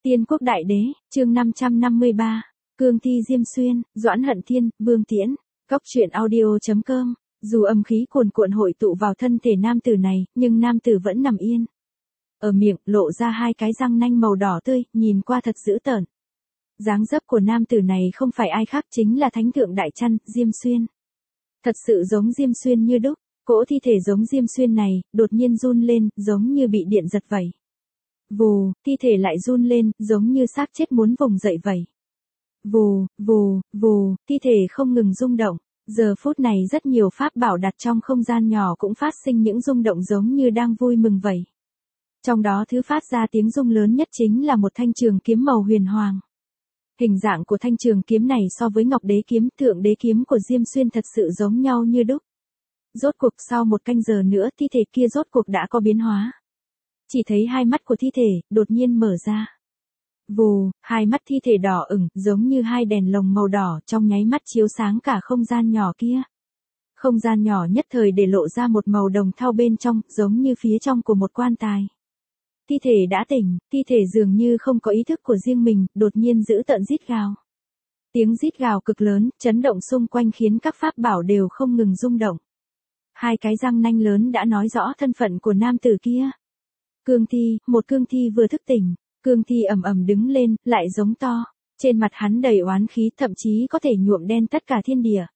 Tiên quốc đại đế, chương 553. Cương thi Diêm Xuyên, Doãn Hận Thiên, Vương Tiễn. Góc truyện audio.com. Dù âm khí cuồn cuộn hội tụ vào thân thể nam tử này, nhưng nam tử vẫn nằm yên. Ở miệng, lộ ra hai cái răng nanh màu đỏ tươi, nhìn qua thật dữ tợn. Dáng dấp của nam tử này không phải ai khác chính là Thánh Thượng Đại Trăn, Diêm Xuyên. Thật sự giống Diêm Xuyên như đúc, cỗ thi thể giống Diêm Xuyên này, đột nhiên run lên, giống như bị điện giật vậy. Vù, thi thể lại run lên, giống như xác chết muốn vùng dậy vậy. Vù, vù, vù, thi thể không ngừng rung động. Giờ phút này rất nhiều pháp bảo đặt trong không gian nhỏ cũng phát sinh những rung động giống như đang vui mừng vậy. Trong đó thứ phát ra tiếng rung lớn nhất chính là một thanh trường kiếm màu huyền hoàng. Hình dạng của thanh trường kiếm này so với Ngọc Đế kiếm, Thượng Đế kiếm của Diêm Xuyên thật sự giống nhau như đúc. Rốt cuộc sau một canh giờ nữa thi thể kia rốt cuộc đã có biến hóa. Chỉ thấy hai mắt của thi thể đột nhiên mở ra. Vù, hai mắt thi thể đỏ ửng, giống như hai đèn lồng màu đỏ trong nháy mắt chiếu sáng cả không gian nhỏ kia. Không gian nhỏ nhất thời để lộ ra một màu đồng thau bên trong, giống như phía trong của một quan tài. Thi thể đã tỉnh, thi thể dường như không có ý thức của riêng mình, đột nhiên giữ tợn rít gào. Tiếng rít gào cực lớn, chấn động xung quanh khiến các pháp bảo đều không ngừng rung động. Hai cái răng nanh lớn đã nói rõ thân phận của nam tử kia. Cương thi, một cương thi vừa thức tỉnh, cương thi ầm ầm đứng lên, lại giống to. Trên mặt hắn đầy oán khí, thậm chí có thể nhuộm đen tất cả thiên địa.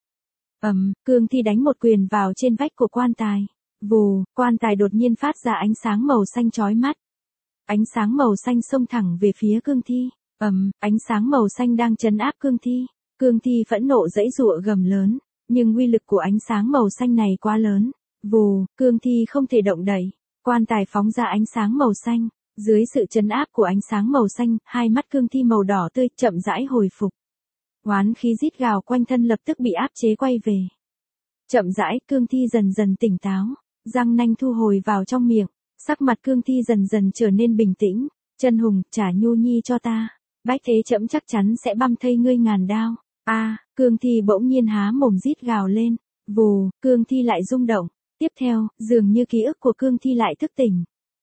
Cương thi đánh một quyền vào trên vách của quan tài. Vù, quan tài đột nhiên phát ra ánh sáng màu xanh chói mắt. Ánh sáng màu xanh xông thẳng về phía cương thi. Ánh sáng màu xanh đang trấn áp cương thi. Cương thi phẫn nộ giãy giụa gầm lớn, nhưng uy lực của ánh sáng màu xanh này quá lớn. Vù, cương thi không thể động đậy. Quan tài phóng ra ánh sáng màu xanh. Dưới sự trấn áp của ánh sáng màu xanh, hai mắt cương thi màu đỏ tươi chậm rãi hồi phục. Oán khí rít gào quanh thân lập tức bị áp chế quay về. Chậm rãi, cương thi dần dần tỉnh táo, răng nanh thu hồi vào trong miệng, sắc mặt cương thi dần dần trở nên bình tĩnh. Chân Hùng, trả Nhu Nhi cho ta, bách thế trẫm chắc chắn sẽ băm thây ngươi ngàn đao. Cương thi bỗng nhiên há mồm rít gào lên. Vù, cương thi lại rung động. Tiếp theo, dường như ký ức của cương thi lại thức tỉnh.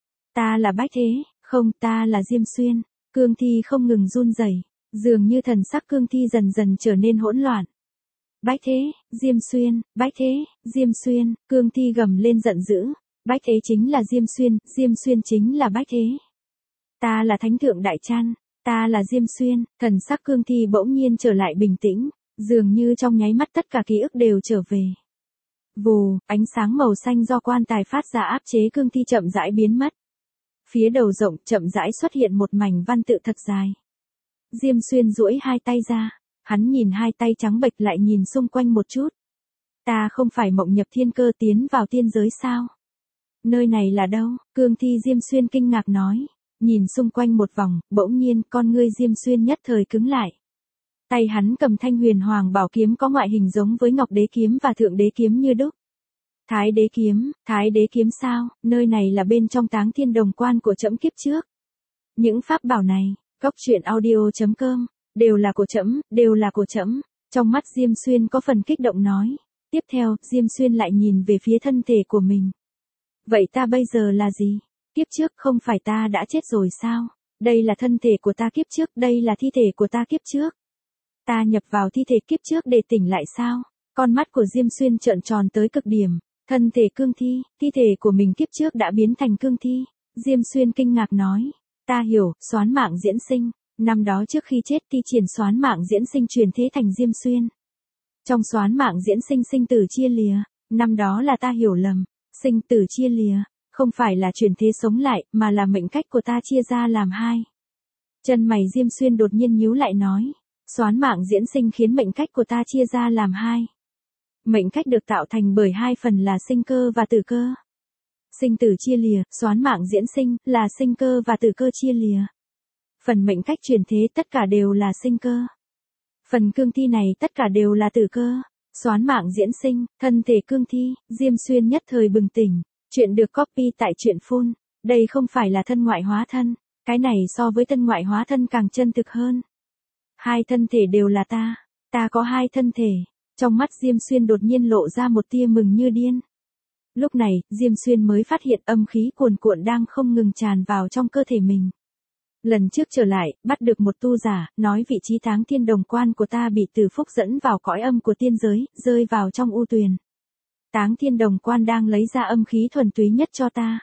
Ta là Bách Thế, không, ta là Diêm Xuyên. Cương thi không ngừng run rẩy, dường như thần sắc cương thi dần dần trở nên hỗn loạn. Bách Thế, Diêm Xuyên, Bách Thế, Diêm Xuyên, cương thi gầm lên giận dữ. Bách Thế chính là Diêm Xuyên chính là Bách Thế. Ta là Thánh Thượng Đại Trăn, ta là Diêm Xuyên. Thần sắc cương thi bỗng nhiên trở lại bình tĩnh, dường như trong nháy mắt tất cả ký ức đều trở về. Vù, ánh sáng màu xanh do quan tài phát ra áp chế cương thi chậm rãi biến mất. Phía đầu rộng chậm rãi xuất hiện một mảnh văn tự thật dài. Diêm Xuyên duỗi hai tay ra, hắn nhìn hai tay trắng bệch lại nhìn xung quanh một chút. Ta không phải mộng nhập thiên cơ tiến vào tiên giới sao? Nơi này là đâu? Cương thi Diêm Xuyên kinh ngạc nói. Nhìn xung quanh một vòng, bỗng nhiên con ngươi Diêm Xuyên nhất thời cứng lại. Tay hắn cầm thanh huyền hoàng bảo kiếm có ngoại hình giống với Ngọc Đế kiếm và Thượng Đế kiếm như đúc. Thái đế kiếm sao? Nơi này là bên trong Táng Thiên Đồng Quan của trẫm kiếp trước. Những pháp bảo này, góc truyện audio.com, đều là của trẫm, đều là của trẫm. Trong mắt Diêm Xuyên có phần kích động nói. Tiếp theo, Diêm Xuyên lại nhìn về phía thân thể của mình. Vậy ta bây giờ là gì? Kiếp trước không phải ta đã chết rồi sao? Đây là thân thể của ta kiếp trước, đây là thi thể của ta kiếp trước. Ta nhập vào thi thể kiếp trước để tỉnh lại sao? Con mắt của Diêm Xuyên trợn tròn tới cực điểm. Thân thể cương thi thể của mình kiếp trước đã biến thành cương thi. Diêm Xuyên kinh ngạc nói. Ta hiểu, xoán mạng diễn sinh. Năm đó trước khi chết thi triển xoán mạng diễn sinh truyền thế thành Diêm Xuyên. Trong xoán mạng diễn sinh sinh tử chia lìa. Năm đó là ta hiểu lầm. Sinh tử chia lìa, không phải là chuyển thế sống lại, mà là mệnh cách của ta chia ra làm hai. Chân mày Diêm Xuyên đột nhiên nhíu lại nói. Xoán mạng diễn sinh khiến mệnh cách của ta chia ra làm hai. Mệnh cách được tạo thành bởi hai phần là sinh cơ và tử cơ. Sinh tử chia lìa, xoán mạng diễn sinh, là sinh cơ và tử cơ chia lìa. Phần mệnh cách chuyển thế tất cả đều là sinh cơ. Phần cương thi này tất cả đều là tử cơ. Xoán mạng diễn sinh, thân thể cương thi, Diêm Xuyên nhất thời bừng tỉnh. Chuyện được copy tại truyện phun. Đây không phải là thân ngoại hóa thân. Cái này so với thân ngoại hóa thân càng chân thực hơn. Hai thân thể đều là ta. Ta có hai thân thể. Trong mắt Diêm Xuyên đột nhiên lộ ra một tia mừng như điên. Lúc này, Diêm Xuyên mới phát hiện âm khí cuồn cuộn đang không ngừng tràn vào trong cơ thể mình. Lần trước trở lại, bắt được một tu giả, nói vị trí Táng Thiên Đồng Quan của ta bị Từ Phúc dẫn vào cõi âm của tiên giới, rơi vào trong u tuyền. Táng Thiên Đồng Quan đang lấy ra âm khí thuần túy nhất cho ta.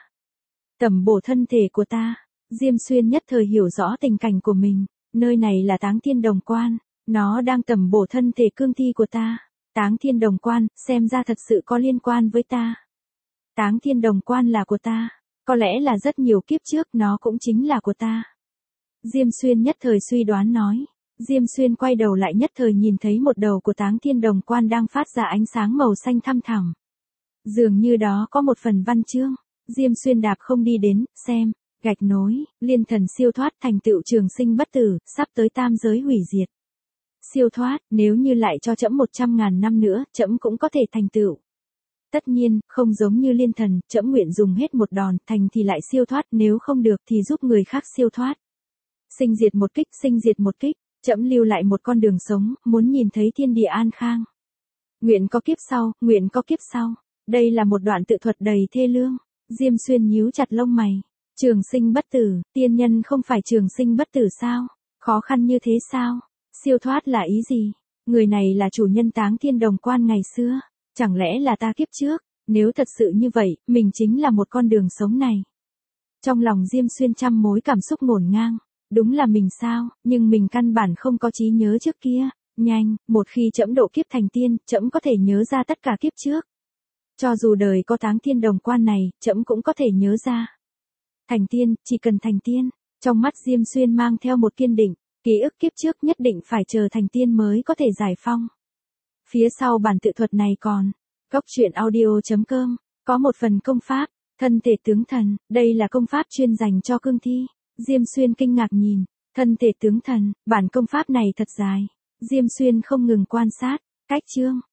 Tẩm bổ thân thể của ta. Diêm Xuyên nhất thời hiểu rõ tình cảnh của mình. Nơi này là Táng Thiên Đồng Quan. Nó đang tẩm bổ thân thể cương thi của ta. Táng Thiên Đồng Quan, xem ra thật sự có liên quan với ta. Táng Thiên Đồng Quan là của ta. Có lẽ là rất nhiều kiếp trước nó cũng chính là của ta. Diêm Xuyên nhất thời suy đoán nói. Diêm Xuyên quay đầu lại nhất thời nhìn thấy một đầu của Táng Thiên Đồng Quan đang phát ra ánh sáng màu xanh thăm thẳm. Dường như đó có một phần văn chương. Diêm Xuyên đạp không đi đến, xem, gạch nối, liên thần siêu thoát thành tựu trường sinh bất tử, sắp tới tam giới hủy diệt. Siêu thoát, nếu như lại cho trẫm 100.000 năm nữa, trẫm cũng có thể thành tựu. Tất nhiên, không giống như liên thần, trẫm nguyện dùng hết một đòn, thành thì lại siêu thoát, nếu không được thì giúp người khác siêu thoát. Sinh diệt một kích, sinh diệt một kích, trẫm lưu lại một con đường sống, muốn nhìn thấy thiên địa an khang. Nguyện có kiếp sau, nguyện có kiếp sau. Đây là một đoạn tự thuật đầy thê lương. Diêm Xuyên nhíu chặt lông mày. Trường sinh bất tử, tiên nhân không phải trường sinh bất tử sao? Khó khăn như thế sao? Siêu thoát là ý gì? Người này là chủ nhân Táng Thiên Đồng Quan ngày xưa. Chẳng lẽ là ta kiếp trước? Nếu thật sự như vậy, mình chính là một con đường sống này. Trong lòng Diêm Xuyên trăm mối cảm xúc ngổn ngang. Đúng là mình sao, nhưng mình căn bản không có trí nhớ trước kia. Nhanh, một khi trẫm độ kiếp thành tiên, trẫm có thể nhớ ra tất cả kiếp trước. Cho dù đời có Táng Thiên Đồng Quan này, trẫm cũng có thể nhớ ra. Thành tiên, chỉ cần thành tiên. Trong mắt Diêm Xuyên mang theo một kiên định, ký ức kiếp trước nhất định phải chờ thành tiên mới có thể giải phong. Phía sau bản tự thuật này còn, Cốc Truyện Audio.com, có một phần công pháp, thân thể tướng thần, đây là công pháp chuyên dành cho cương thi. Diêm Xuyên kinh ngạc nhìn, thân thể tướng thần, bản công pháp này thật dài. Diêm Xuyên không ngừng quan sát, cách chương,